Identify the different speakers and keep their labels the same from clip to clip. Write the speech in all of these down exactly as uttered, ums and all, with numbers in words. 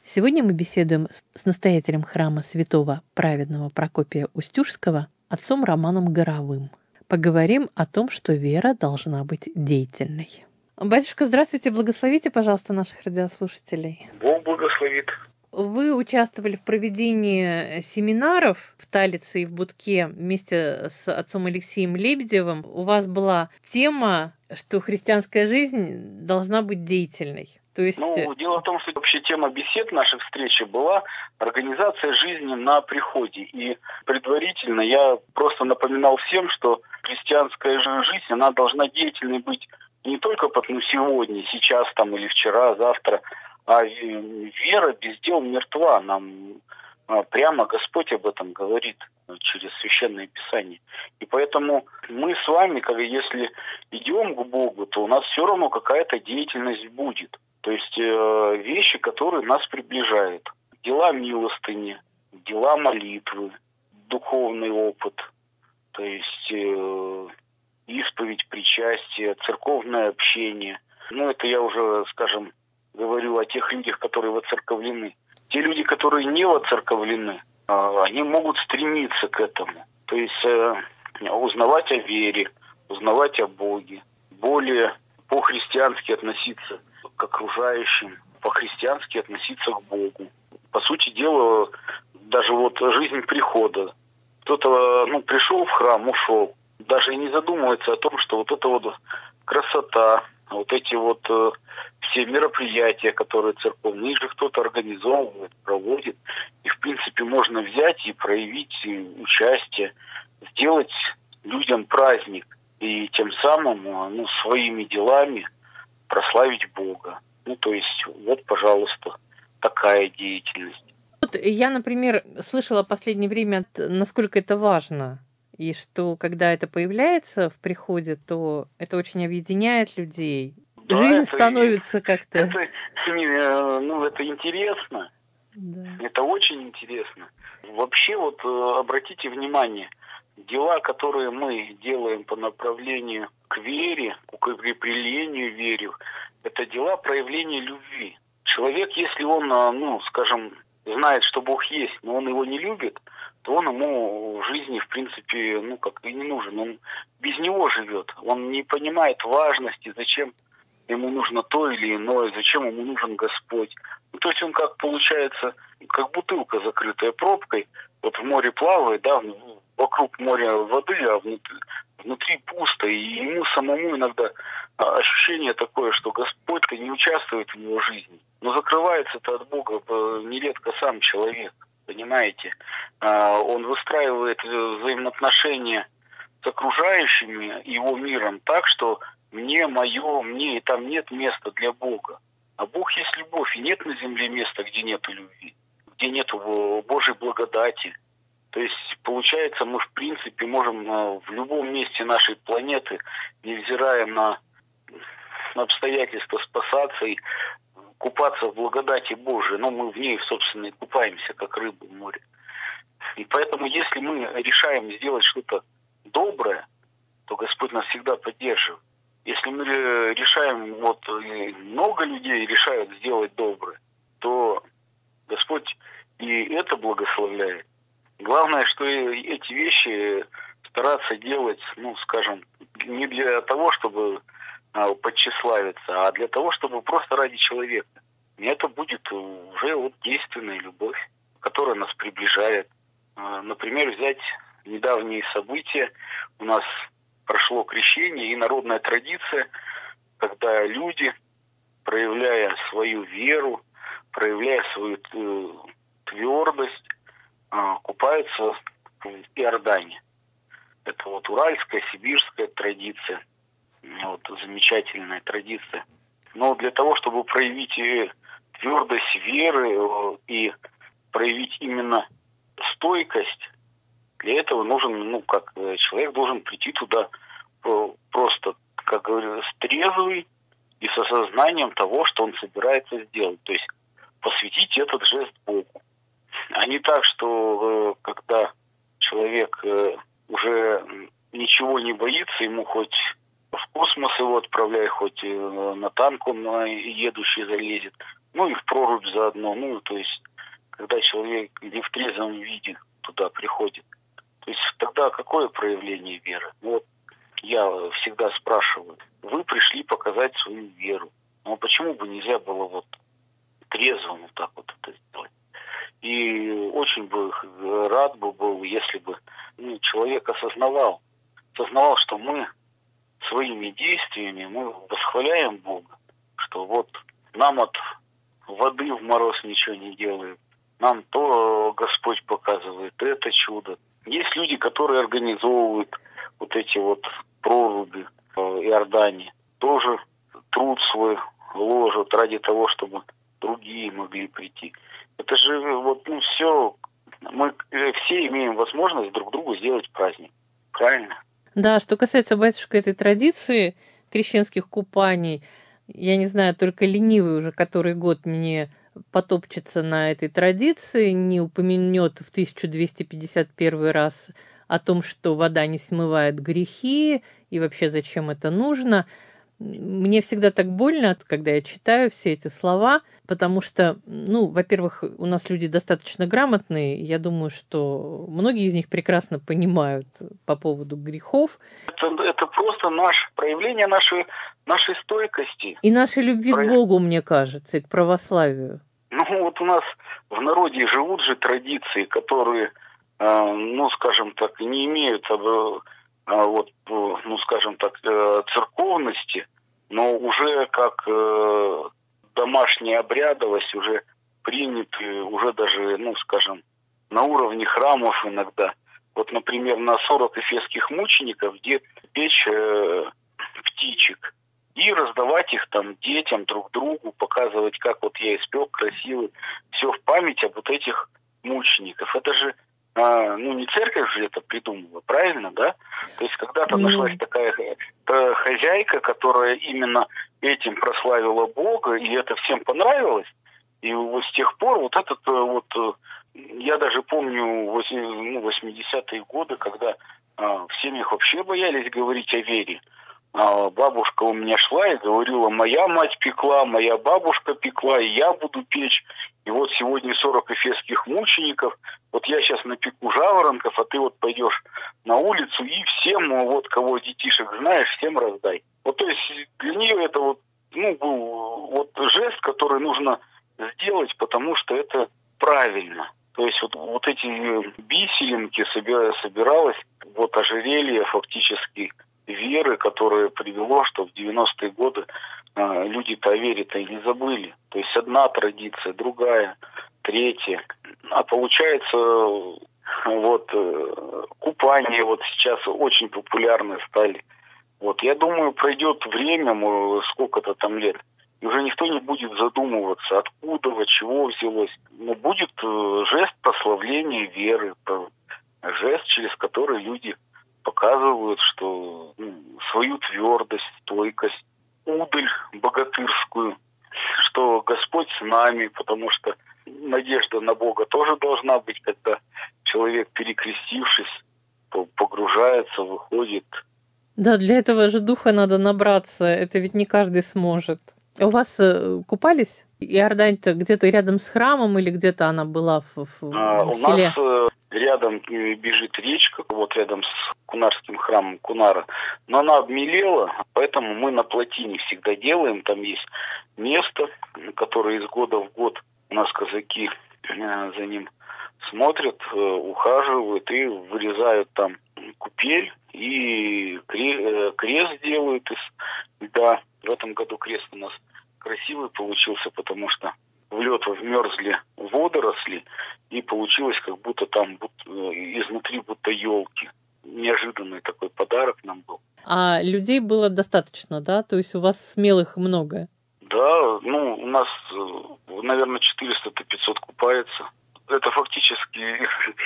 Speaker 1: Сегодня мы беседуем с настоятелем храма святого праведного Прокопия Устюжского, отцом Романом Горовым. Поговорим о том, что вера должна быть деятельной. Батюшка, здравствуйте, благословите, пожалуйста, наших радиослушателей.
Speaker 2: Бог благословит.
Speaker 1: Вы участвовали в проведении семинаров в Талице и в Будке вместе с отцом Алексеем Лебедевым. У вас была тема, что христианская жизнь должна быть деятельной. То есть...
Speaker 2: Ну, дело в том, что вообще тема бесед наших встреч была организация жизни на приходе. И предварительно я просто напоминал всем, что христианская жизнь, она должна деятельной быть не только ну, сегодня, сейчас там или вчера, завтра, а вера без дел мертва. Нам прямо Господь об этом говорит через Священное Писание. И поэтому мы с вами, как если идем к Богу, то у нас все равно какая-то деятельность будет. То есть э, вещи, которые нас приближают. Дела милостыни, дела молитвы, духовный опыт, то есть э, исповедь, причастие, церковное общение. Ну, это я уже, скажем, говорю о тех людях, которые воцерковлены. Те люди, которые не воцерковлены, э, они могут стремиться к этому. То есть э, узнавать о вере, узнавать о Боге, более по-христиански относиться к окружающим, по-христиански относиться к Богу. По сути дела, даже вот жизнь прихода. Кто-то ну, пришел в храм, ушел, даже и не задумывается о том, что вот эта вот красота, вот эти вот э, все мероприятия, которые церковные, их же кто-то организовывает, проводит. И, в принципе, можно взять и проявить участие, сделать людям праздник. И тем самым ну, своими делами прославить Бога. Ну, то есть, вот, пожалуйста, такая деятельность.
Speaker 1: Вот я, например, слышала в последнее время, насколько это важно, и что, когда это появляется в приходе, то это очень объединяет людей.
Speaker 2: Да,
Speaker 1: жизнь
Speaker 2: это,
Speaker 1: становится как-то...
Speaker 2: Это, ну, это интересно.
Speaker 1: Да.
Speaker 2: Это очень интересно. Вообще, вот, обратите внимание, дела, которые мы делаем по направлению к вере, к укреплению веры, это дела проявления любви. Человек, если он, ну, скажем, знает, что Бог есть, но он его не любит, то он ему в жизни, в принципе, ну, как и не нужен. Он без него живет. Он не понимает важности, зачем ему нужно то или иное, зачем ему нужен Господь. Ну, то есть он как получается, как бутылка, закрытая пробкой, вот в море плавает, да, вокруг моря воды, а внутри, внутри пусто, и ему самому иногда ощущение такое, что Господь-то не участвует в его жизни. Но закрывается-то от Бога нередко сам человек, понимаете? Он выстраивает взаимоотношения с окружающими его миром так, что мне, мое, мне, и там нет места для Бога. А Бог есть любовь, и нет на земле места, где нету любви, где нету Божьей благодати. То есть, получается, мы, в принципе, можем в любом месте нашей планеты, невзирая на обстоятельства, спасаться и купаться в благодати Божией. Но мы в ней, собственно, и купаемся, как рыбы в море. И поэтому, если мы решаем сделать что-то доброе, то Господь нас всегда поддерживает. Если мы решаем, вот много людей решают сделать доброе, то Господь и это благословляет. Главное, что эти вещи стараться делать, ну, скажем, не для того, чтобы а, подчеславиться, а для того, чтобы просто ради человека. И это будет уже вот действенная любовь, которая нас приближает. А, например, взять недавние события. У нас прошло крещение и народная традиция, когда люди, проявляя свою веру, проявляя свою твердость, купаются в Иордане. Это вот уральская, сибирская традиция, вот замечательная традиция. Но для того, чтобы проявить твердость веры и проявить именно стойкость, для этого нужен, ну, как человек должен прийти туда просто, как говорится, трезвый и с осознанием того, что он собирается сделать. То есть посвятить этот жест Богу. А не так, что когда человек уже ничего не боится, ему хоть в космос его отправляй, хоть на танк он едущий залезет. ну и в прорубь заодно, ну, то есть, когда человек не в трезвом виде туда приходит. То есть тогда какое проявление веры? Ну, вот я всегда спрашиваю, вы пришли показать свою веру, но почему бы нельзя было вот трезво вот так вот это сделать? И очень бы рад бы был, если бы ну, человек осознавал, осознавал, что мы своими действиями мы восхваляем Бога, что вот нам от воды в мороз ничего не делает, нам то Господь показывает, это чудо. Есть люди, которые организовывают вот эти вот проруби в Иордании, тоже труд свой ложат ради того, чтобы другие могли прийти. Это же вот ну все, мы все имеем возможность друг другу сделать праздник, правильно?
Speaker 1: Да, что касается, батюшка, этой традиции крещенских купаний, я не знаю, только ленивый уже который год не потопчется на этой традиции, не упомянет в тысяча двести пятьдесят первый раз о том, что вода не смывает грехи и вообще зачем это нужно. Мне всегда так больно, когда я читаю все эти слова, потому что, ну, во-первых, у нас люди достаточно грамотные, я думаю, что многие из них прекрасно понимают по поводу грехов.
Speaker 2: Это, это просто наше проявление нашей, нашей стойкости.
Speaker 1: И нашей любви Про... к Богу, мне кажется, и к православию.
Speaker 2: Ну, вот у нас в народе живут же традиции, которые, э, ну, скажем так, не имеют вот, ну, скажем так, церковности, но уже как э, домашняя обрядовость, уже приняты, уже даже, ну, скажем, на уровне храмов иногда. Вот, например, на сорок эфесских мучеников, где печь э, птичек и раздавать их там детям, друг другу, показывать, как вот я испек красивый, все в память об вот этих мучеников. Это же А, ну, не церковь же это придумала, правильно, да? То есть когда-то mm. нашлась такая хозяйка, которая именно этим прославила Бога, и это всем понравилось. И вот с тех пор вот этот вот, я даже помню восьмидесятые годы, когда а, в семьях вообще боялись говорить о вере. А, бабушка у меня шла и говорила, моя мать пекла, моя бабушка пекла, и я буду печь. И вот сегодня сорок эфесских мучеников, вот я сейчас напеку жаворонков, а ты вот пойдешь на улицу и всем, вот кого детишек знаешь, всем раздай. Вот то есть для нее это вот, ну, был вот жест, который нужно сделать, потому что это правильно. То есть вот, вот эти бисеринки собиралось, вот ожерелье фактически веры, которое привело, что в девяностые годы э, люди-то о вере-то и не забыли. То есть одна традиция, другая, третья. А получается, вот э, купания вот сейчас очень популярны стали. Вот я думаю, пройдет время, сколько-то там лет, и уже никто не будет задумываться, откуда, от чего взялось. Но будет э, жест прославления веры, жест, через который люди показывают, что ну, свою твердость, стойкость, удаль богатырскую, что Господь с нами, потому что надежда на Бога тоже должна быть, когда человек, перекрестившись, погружается, выходит.
Speaker 1: Да, для этого же духа надо набраться, это ведь не каждый сможет. У вас купались? Иордань-то где-то рядом с храмом или где-то она была в, в,
Speaker 2: а,
Speaker 1: в селе?
Speaker 2: У нас рядом бежит речка, вот рядом с Кунарским храмом Кунара, но она обмелела, поэтому мы на плотине всегда делаем, там есть место, которое из года в год у нас казаки за ним смотрят, ухаживают и вырезают там купель и крест делают из льда. В этом году крест у нас красивый получился, потому что в лед вмерзли водоросли, и получилось, как будто там будто, изнутри будто елки. Неожиданный такой подарок нам был.
Speaker 1: А людей было достаточно, да? То есть у вас смелых много?
Speaker 2: Да, ну, у нас, наверное, четыреста-пятьсот купается. Это фактически,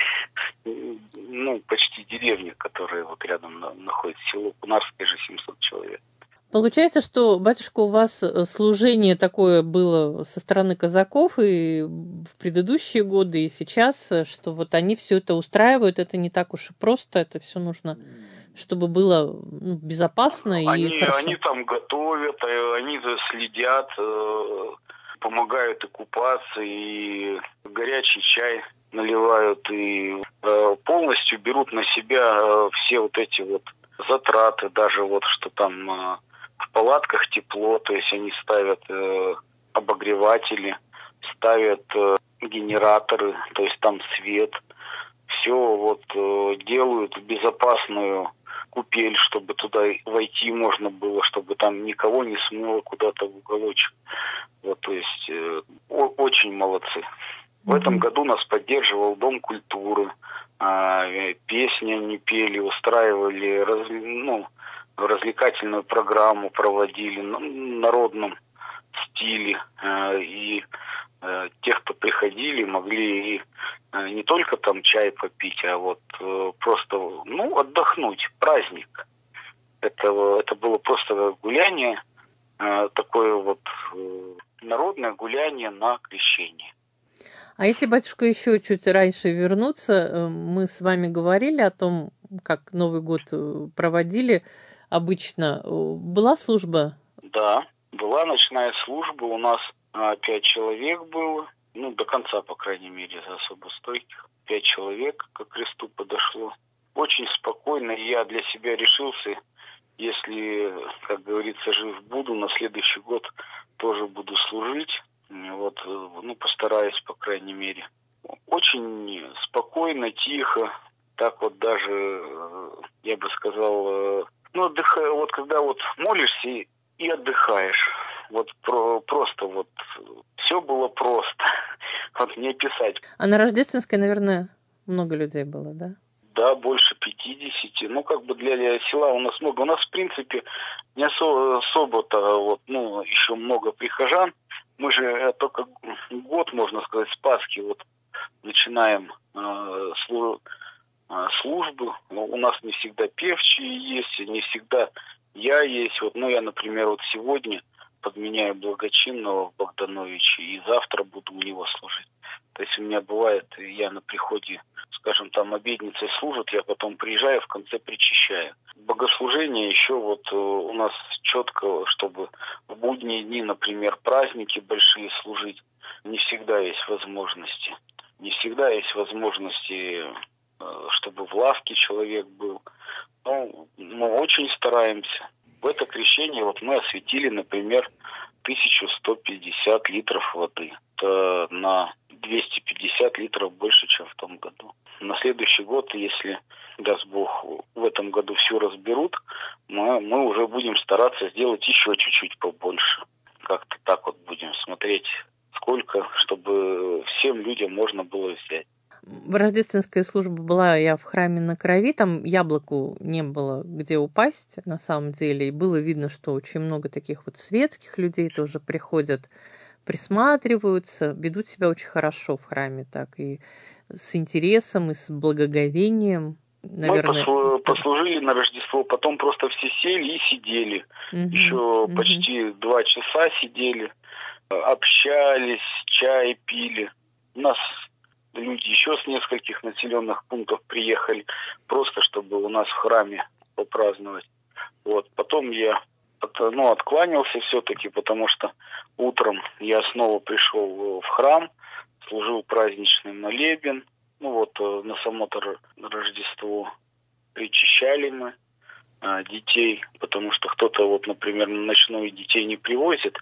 Speaker 2: ну, почти деревня, которая вот рядом находится. Село Кунарское же семьсот человек.
Speaker 1: Получается, что, батюшка, у вас служение такое было со стороны казаков и в предыдущие годы, и сейчас, что вот они все это устраивают, это не так уж и просто, это все нужно, чтобы было ну, безопасно
Speaker 2: они,
Speaker 1: и хорошо.
Speaker 2: Они там готовят, они следят, помогают и купаться, и горячий чай наливают, и э, полностью берут на себя э, все вот эти вот затраты, даже вот что там э, в палатках тепло, то есть они ставят э, обогреватели, ставят э, генераторы, то есть там свет, все вот э, делают в безопасную купель, чтобы туда войти можно было, чтобы там никого не смыло куда-то в уголочек. Вот, то есть э, о- очень молодцы. В mm-hmm. этом году нас поддерживал Дом культуры, э, песни они пели, устраивали раз, ну, развлекательную программу, проводили в народном стиле. Э, и э, тех, кто приходили, могли и э, не только там чай попить, а вот э, просто ну, отдохнуть, праздник. Это, это было просто гуляние, э, такое вот э, народное гуляние на крещение.
Speaker 1: А если, батюшка, еще чуть раньше вернуться, мы с вами говорили о том, как Новый год проводили обычно. Была служба?
Speaker 2: Да, была ночная служба. У нас а, пять человек было. Ну, до конца, по крайней мере, особо стойких. Пять человек к кресту подошло. Очень спокойно. Я для себя решился, если, как говорится, жив буду, на следующий год тоже буду служить. Вот, ну, постараюсь, по крайней мере. Очень спокойно, тихо. Так вот даже, я бы сказал, ну, отдыхаю, вот когда вот молишься и, и отдыхаешь. Вот про, просто вот все было просто. Вот не описать.
Speaker 1: А на Рождественской, наверное, много людей было, да?
Speaker 2: Да, больше пятидесяти. Ну, как бы для села у нас много. У нас, в принципе, не особо, особо-то, вот, ну, еще много прихожан. Мы же только год, можно сказать, с Пасхи вот начинаем э, слу, э, службу. Но у нас не всегда певчие есть, не всегда я есть. Вот, ну, я, например, вот сегодня подменяю благочинного в Богдановиче, и завтра буду у него служить. То есть у меня бывает, я на приходе, скажем, там обедница служит, я потом приезжаю, в конце причащаю. Богослужение еще вот у нас четко, чтобы в будние дни, например, праздники большие служить, не всегда есть возможности. Не всегда есть возможности, чтобы в лавке человек был. Но мы очень стараемся. В это крещение вот мы осветили, например, тысячу сто пятьдесят литров воды. Это на двести пятьдесят литров больше, чем в том году. На следующий год, если, даст Бог, в этом году все разберут, мы, мы уже будем стараться сделать еще чуть-чуть побольше. Как-то так вот будем смотреть, сколько, чтобы всем людям можно было взять.
Speaker 1: Рождественская служба была я в храме на Крови, там яблоку не было где упасть, на самом деле, и было видно, что очень много таких вот светских людей тоже приходят, присматриваются, ведут себя очень хорошо в храме, так, и с интересом, и с благоговением. Наверное,
Speaker 2: мы послужили на Рождество, потом просто все сели и сидели. Угу, Еще угу. почти два часа сидели, общались, чай пили. У нас люди еще с нескольких населенных пунктов приехали, просто чтобы у нас в храме попраздновать. Вот. Потом я от, ну, откланялся все-таки, потому что утром я снова пришел в храм, служил праздничный молебен. Ну вот на само-то Рождество причащали мы а, детей, потому что кто-то вот, например, на ночное детей не привозит,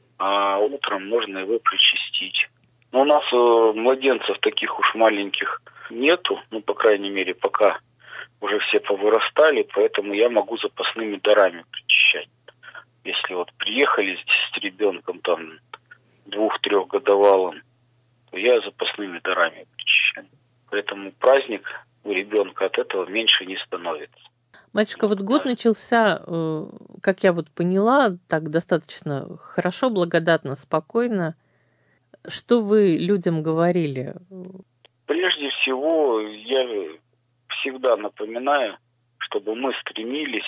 Speaker 2: а утром можно его причастить. Но у нас э, младенцев таких уж маленьких нету, ну, по крайней мере, пока уже все повырастали, поэтому я могу запасными дарами причащать. Если вот приехали с ребенком там двух-трехгодовалым, то я запасными дарами причащаю. Поэтому праздник у ребенка от этого меньше не становится.
Speaker 1: Батюшка, вот год начался, как я вот поняла, так достаточно хорошо, благодатно, спокойно. Что вы людям говорили?
Speaker 2: Прежде всего, я всегда напоминаю, чтобы мы стремились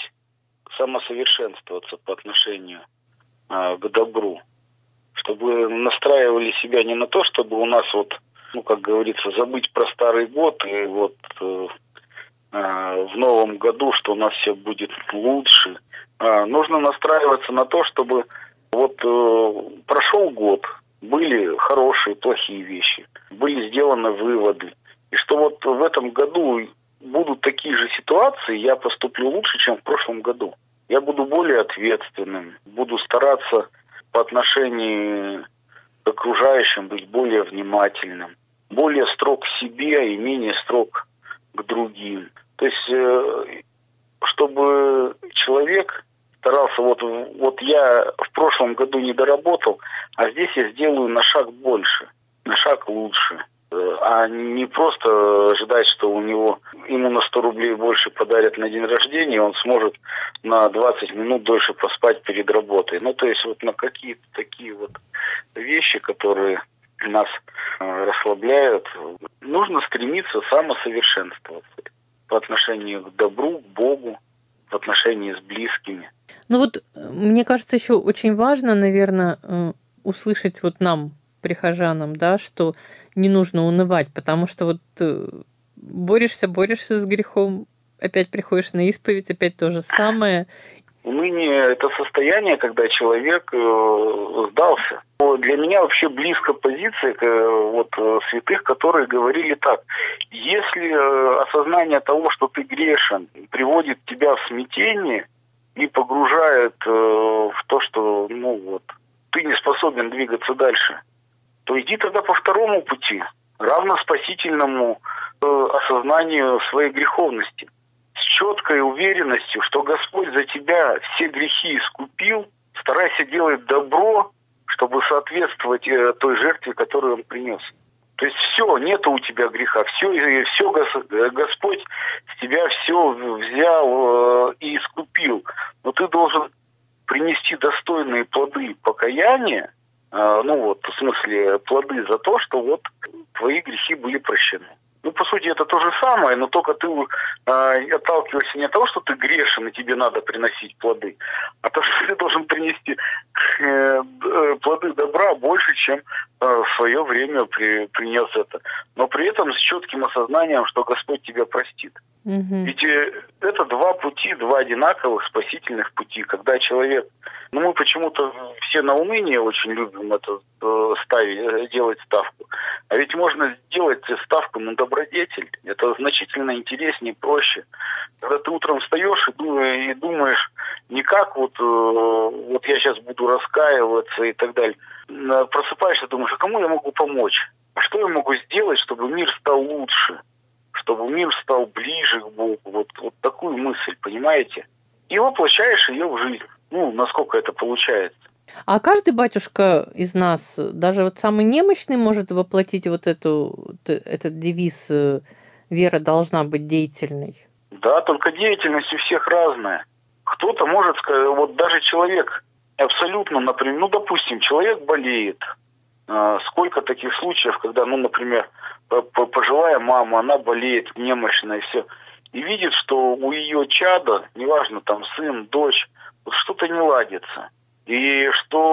Speaker 2: самосовершенствоваться по отношению а, к добру. Чтобы настраивали себя не на то, чтобы у нас вот, ну, как говорится, забыть про старый год и вот э, э, в новом году, что у нас все будет лучше. А, нужно настраиваться на то, чтобы вот э, прошел год, Были хорошие, плохие вещи, были сделаны выводы. И что вот в этом году будут такие же ситуации, я поступлю лучше, чем в прошлом году. Я буду более ответственным, буду стараться по отношению к окружающим быть более внимательным, более строг к себе и менее строг к другим. То есть, чтобы человек старался, вот, вот я в прошлом году не доработал, а здесь я сделаю на шаг больше, на шаг лучше. А не просто ожидать, что у него ему на сто рублей больше подарят на день рождения, и он сможет на двадцать минут дольше поспать перед работой. Ну, то есть вот на какие-то такие вот вещи, которые нас расслабляют, нужно стремиться самосовершенствоваться по отношению к добру, к Богу, в отношении с близкими.
Speaker 1: Ну вот, мне кажется, еще очень важно, наверное, услышать вот нам, прихожанам, да, что не нужно унывать, потому что вот борешься, борешься с грехом, опять приходишь на исповедь, опять то же самое.
Speaker 2: Уныние – это состояние, когда человек э, сдался. Для меня вообще близко позиция э, вот, святых, которые говорили так. Если э, осознание того, что ты грешен, приводит тебя в смятение и погружает э, в то, что ну, вот, ты не способен двигаться дальше, то иди тогда по второму пути, равно спасительному э, осознанию своей греховности. С четкой уверенностью, что Господь за тебя все грехи искупил, старайся делать добро, чтобы соответствовать э, той жертве, которую Он принес. То есть все, нету у тебя греха, все, все Господь с тебя все взял э, и искупил. Но ты должен принести достойные плоды покаяния, э, ну вот, в смысле, плоды за то, что вот твои грехи были прощены. Ну, по сути, это то же самое, но только ты э, отталкиваешься не от того, что ты грешен, и тебе надо приносить плоды, а то, что ты должен принести э, плоды добра больше, чем э, в свое время при, принес это. Но при этом с четким осознанием, что Господь тебя простит. Mm-hmm. Ведь э, это два пути, два одинаковых спасительных пути, когда человек... Ну, мы почему-то все на уныние очень любим это э, ставить, делать ставку. А ведь можно сделать ставку на добродетель. Это значительно интереснее, проще. Когда ты утром встаешь и думаешь не как вот, вот я сейчас буду раскаиваться и так далее. Просыпаешься, думаешь, а кому я могу помочь? А что я могу сделать, чтобы мир стал лучше? Чтобы мир стал ближе к Богу? Вот, вот такую мысль, понимаете? И воплощаешь ее в жизнь. Ну, насколько это получается.
Speaker 1: А каждый батюшка из нас, даже вот самый немощный, может воплотить вот эту, этот девиз «Вера должна быть деятельной»?
Speaker 2: Да, только деятельность у всех разная. Кто-то может сказать, вот даже человек абсолютно, например, ну, допустим, человек болеет. Сколько таких случаев, когда, ну, например, пожилая мама, она болеет, немощная, и все, и видит, что у ее чада, неважно, там, сын, дочь, вот что-то не ладится. И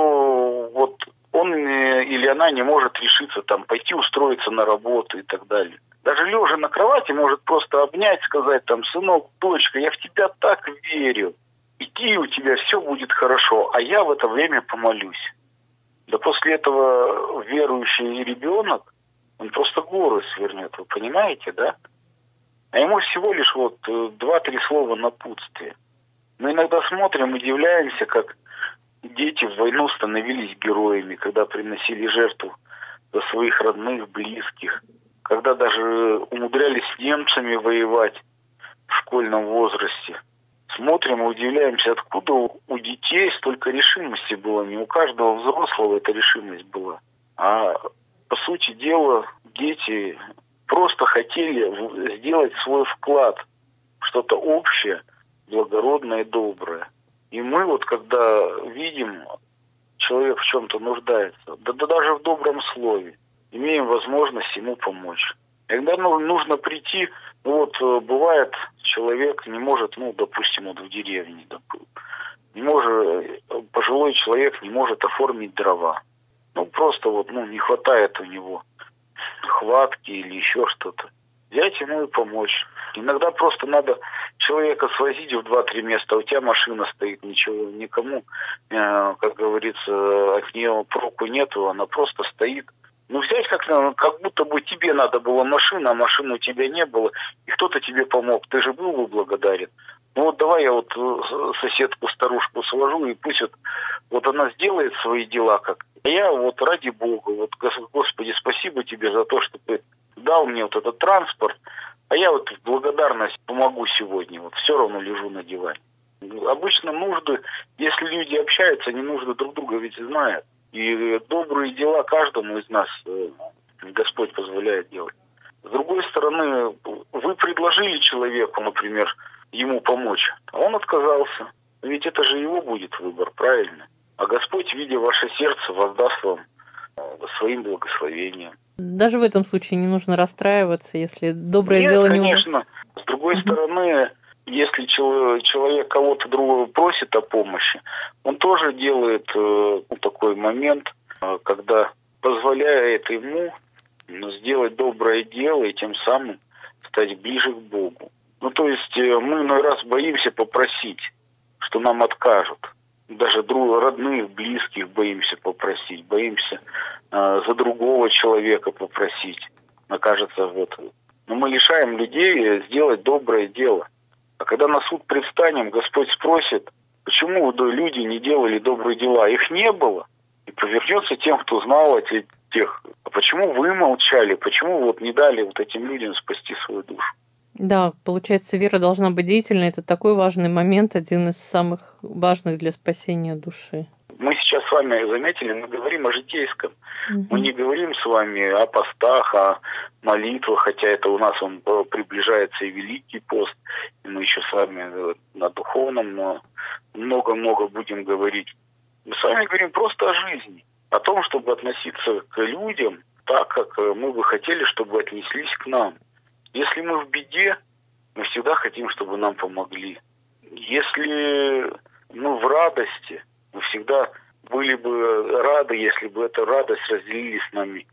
Speaker 2: что вот он или она не может решиться там пойти устроиться на работу и так далее. Даже лежа на кровати может просто обнять, сказать там: сынок, дочка, я в тебя так верю. Иди, у тебя все будет хорошо, а я в это время помолюсь. Да после этого верующий ребенок, он просто горы свернет, вы понимаете, да? А ему всего лишь вот два-три слова напутствия. Мы иногда смотрим, удивляемся, как дети в войну становились героями, когда приносили жертву за своих родных, близких, когда даже умудрялись с немцами воевать в школьном возрасте. Смотрим и удивляемся, откуда у детей столько решимости было. Не у каждого взрослого эта решимость была. А по сути дела, дети просто хотели сделать свой вклад в что-то общее, благородное и доброе. И мы вот, когда видим, человек в чем-то нуждается, да, да даже в добром слове, имеем возможность ему помочь. Когда ну, нужно прийти, ну вот бывает, человек не может, ну, допустим, вот в деревне, допустим, не может, пожилой человек не может оформить дрова. Ну, просто вот, ну, не хватает у него хватки или еще что-то. Взять ему и помочь. Иногда просто надо человека свозить в два-три места, а у тебя машина стоит, ничего, никому, э, как говорится, от нее проку нету, она просто стоит. Ну, взять как, как будто бы тебе надо было машина, а машины у тебя не было, и кто-то тебе помог, ты же был бы благодарен. Ну вот давай я вот соседку, старушку свожу, и пусть вот, вот она сделает свои дела как. А я вот ради Бога, вот, Господи, спасибо тебе за то, что ты дал мне вот этот транспорт, а я вот в благодарность помогу сегодня, вот все равно лежу на диване. Обычно нужды, если люди общаются, они нужды друг друга ведь знают. И добрые дела каждому из нас Господь позволяет делать. С другой стороны, вы предложили человеку, например, ему помочь, а он отказался. Ведь это же его будет выбор, правильно? А Господь, видя ваше сердце, воздаст вам своим благословением.
Speaker 1: Даже в этом случае не нужно расстраиваться, если доброе
Speaker 2: Нет,
Speaker 1: дело не...
Speaker 2: конечно. С другой стороны, если человек кого-то другого просит о помощи, он тоже делает ну, такой момент, когда позволяет ему сделать доброе дело и тем самым стать ближе к Богу. Ну, то есть мы иной раз боимся попросить, что нам откажут. Даже друг, родных, близких боимся попросить, боимся э, за другого человека попросить. Мне кажется, вот. Но мы лишаем людей сделать доброе дело. А когда на суд предстанем, Господь спросит, почему вы, люди, не делали добрые дела? Их не было. И повернется тем, кто знал о тех. А почему вы молчали? Почему вот не дали вот этим людям спасти свою душу?
Speaker 1: Да, получается, вера должна быть деятельной. Это такой важный момент, один из самых важных для спасения души.
Speaker 2: Мы сейчас с вами заметили, мы говорим о житейском.
Speaker 1: Угу.
Speaker 2: Мы не говорим с вами о постах, о молитвах, хотя это у нас он приближается и Великий пост, и мы еще с вами на духовном но много-много будем говорить. Мы с вами говорим просто о жизни, о том, чтобы относиться к людям так, как мы бы хотели, чтобы отнеслись к нам. Если мы в беде, мы всегда хотим, чтобы нам помогли. Если мы в радости, мы всегда были бы рады, если бы эту радость разделили с нами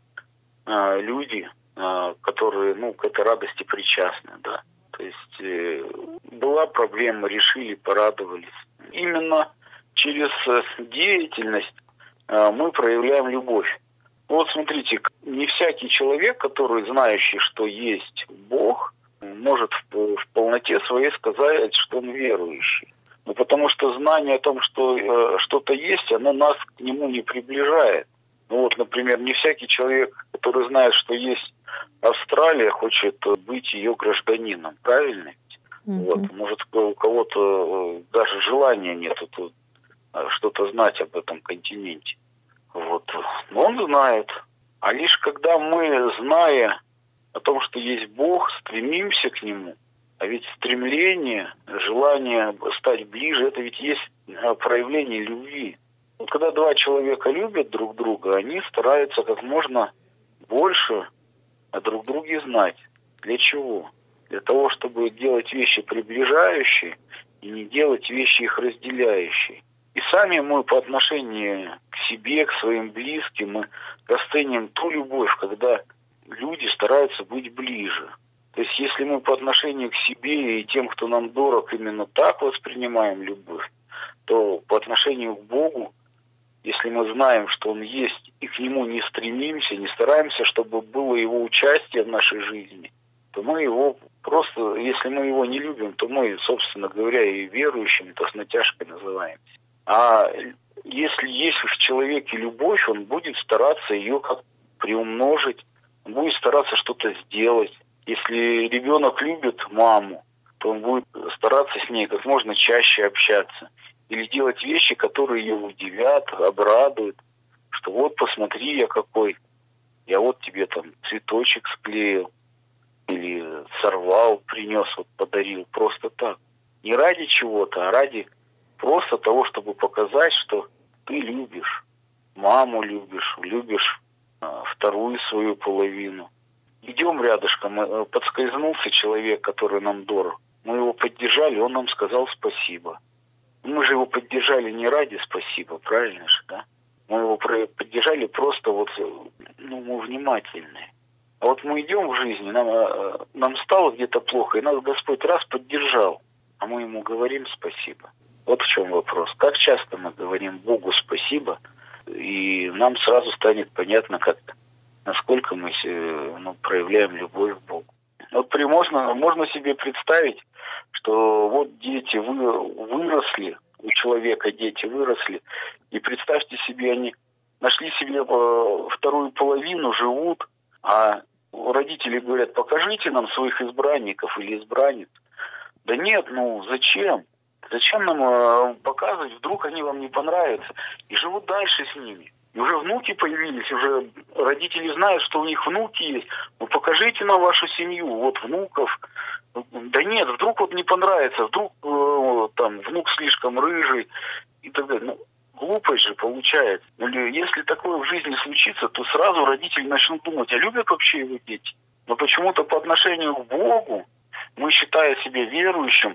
Speaker 2: а, люди, а, которые ну, к этой радости причастны. Да. То есть э, была проблема, решили, порадовались. Именно через деятельность а, мы проявляем любовь. Вот смотрите, не всякий человек, который знающий, что есть Бог, может в, в полноте своей сказать, что он верующий. Ну, потому что знание о том, что э, что-то есть, оно нас к нему не приближает. Ну вот, например, не всякий человек, который знает, что есть Австралия, хочет быть ее гражданином, правильно? Mm-hmm. Вот, может, у кого-то даже желания нет тут что-то знать об этом континенте. Вот. Но он знает. А лишь когда мы, зная о том, что есть Бог, стремимся к Нему, а ведь стремление, желание стать ближе, это ведь есть проявление любви. Вот когда два человека любят друг друга, они стараются как можно больше о друг друге знать. Для чего? Для того, чтобы делать вещи приближающие и не делать вещи их разделяющие. И сами мы по отношению к себе, к своим близким, мы расценим ту любовь, когда люди стараются быть ближе. То есть если мы по отношению к себе и тем, кто нам дорог, именно так воспринимаем любовь, то по отношению к Богу, если мы знаем, что Он есть, и к Нему не стремимся, не стараемся, чтобы было Его участие в нашей жизни, то мы Его просто, если мы Его не любим, то мы, собственно говоря, и верующими, то с натяжкой называемся. А если есть в человеке любовь, он будет стараться ее как приумножить, он будет стараться что-то сделать. Если ребенок любит маму, то он будет стараться с ней как можно чаще общаться. Или делать вещи, которые ее удивят, обрадуют. Что вот посмотри, я какой, я вот тебе там цветочек склеил. Или сорвал, принес, вот подарил. Просто так. Не ради чего-то, а ради просто того, чтобы показать, что ты любишь. Маму любишь, любишь а, вторую свою половину. Идем рядышком, подскользнулся человек, который нам дорог. Мы его поддержали, он нам сказал спасибо. Мы же его поддержали не ради спасибо, правильно же, да? Мы его поддержали просто вот, ну, мы внимательные. А вот мы идем в жизни, нам, нам стало где-то плохо, и нас Господь раз поддержал. а мы ему говорим спасибо. Вот в чем вопрос. Как часто мы говорим Богу спасибо, и нам сразу станет понятно, как, насколько мы ну, проявляем любовь к Богу. Вот при, можно, можно себе представить, что вот дети вы, выросли, у человека дети выросли, и представьте себе, они нашли себе вторую половину, живут, а родители говорят, покажите нам своих избранников или избранниц. Да нет, ну зачем? Зачем нам э, показывать, вдруг они вам не понравятся? И живут дальше с ними. И уже внуки появились, уже родители знают, что у них внуки есть. Ну покажите нам вашу семью, вот внуков. Да нет, вдруг вот не понравится, вдруг э, там внук слишком рыжий и так далее. Ну, глупость же получается. Или если такое в жизни случится, то сразу родители начнут думать, а любят вообще его дети? Но почему-то по отношению к Богу мы, считая себя верующим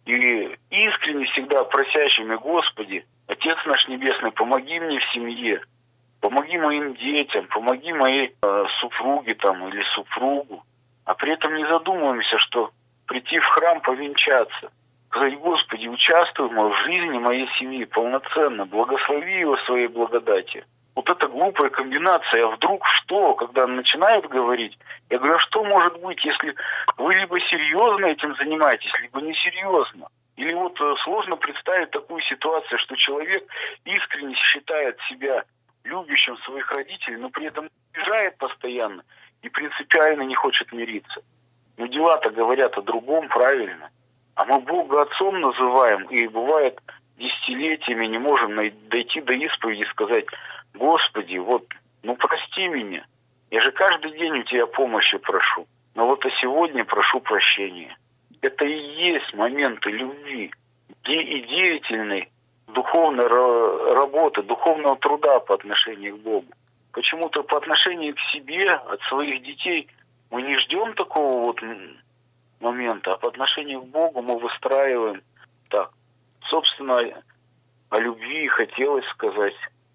Speaker 2: и искренне всегда просящими, Господи, Отец наш Небесный, помоги мне в семье, помоги моим детям, помоги моей э, супруге там или супругу. А при этом не задумываемся, что прийти в храм повенчаться, сказать, Господи, участвуй в жизни моей семьи полноценно, благослови его своей благодати. Вот это глупая комбинация. А вдруг что, когда начинают говорить, я говорю, а что может быть, если вы либо серьезно этим занимаетесь, либо несерьезно? Или вот сложно представить такую ситуацию, что человек искренне считает себя любящим своих родителей, но при этом обижает постоянно и принципиально не хочет мириться. Но дела-то говорят о другом, правильно. А мы Бога Отцом называем, и бывает десятилетиями не можем дойти до исповеди и сказать, Господи, вот, ну прости меня. Я же каждый день у Тебя помощи прошу. Но вот и сегодня прошу прощения. Это и есть моменты любви и деятельной духовной работы, духовного труда по отношению к Богу. Почему-то по отношению к себе, от своих детей, мы не ждем такого вот момента, а по отношению к Богу мы выстраиваем так. Собственно, о любви хотелось сказать,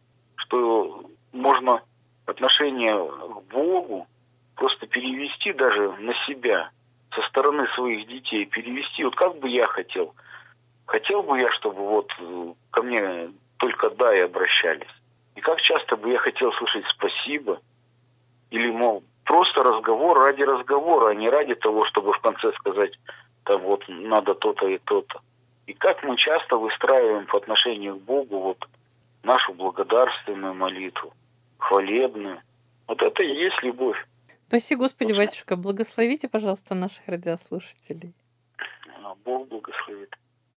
Speaker 2: что можно отношение к Богу просто перевести даже на себя, со стороны своих детей, перевести, вот как бы я хотел. Хотел бы я, чтобы вот ко мне только да и обращались. И как часто бы я хотел слышать спасибо, или, мол, просто разговор ради разговора, а не ради того, чтобы в конце сказать, там вот надо то-то и то-то. И как мы часто выстраиваем по отношению к Богу вот нашу благодарственную молитву, хвалебную. Вот это и есть любовь.
Speaker 1: Спаси, Господи, батюшка, благословите, пожалуйста, наших радиослушателей.
Speaker 2: Бог благословит.